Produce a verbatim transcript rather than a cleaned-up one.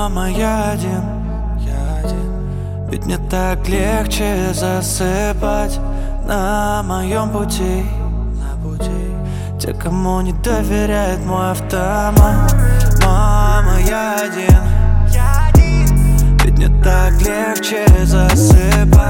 Мама, я один, я один. Ведь мне так легче засыпать на моем пути, на пути. Те, кому не доверяет мой автомат. Мама, я один, я один. Ведь мне так легче засыпать